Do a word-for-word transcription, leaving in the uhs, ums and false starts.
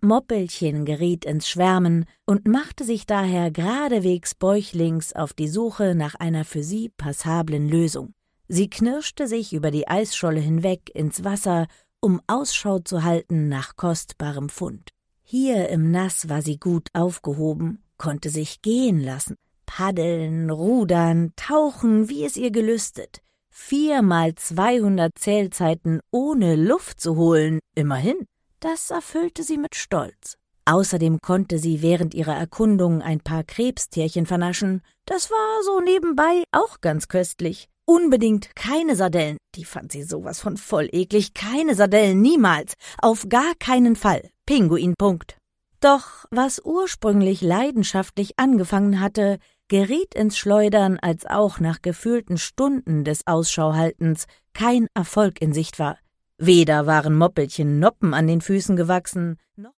Moppelchen geriet ins Schwärmen und machte sich daher geradewegs bäuchlings auf die Suche nach einer für sie passablen Lösung. Sie knirschte sich über die Eisscholle hinweg ins Wasser, um Ausschau zu halten nach kostbarem Fund. Hier im Nass war sie gut aufgehoben, konnte sich gehen lassen, paddeln, rudern, tauchen, wie es ihr gelüstet. Viermal zweihundert Zählzeiten ohne Luft zu holen, immerhin. Das erfüllte sie mit Stolz. Außerdem konnte sie während ihrer Erkundung ein paar Krebstierchen vernaschen. Das war so nebenbei auch ganz köstlich. Unbedingt keine Sardellen, die fand sie sowas von voll eklig. Keine Sardellen, niemals, auf gar keinen Fall. Pinguin, Punkt. Doch was ursprünglich leidenschaftlich angefangen hatte, geriet ins Schleudern, als auch nach gefühlten Stunden des Ausschauhaltens kein Erfolg in Sicht war. Weder waren Moppelchen Noppen an den Füßen gewachsen, noch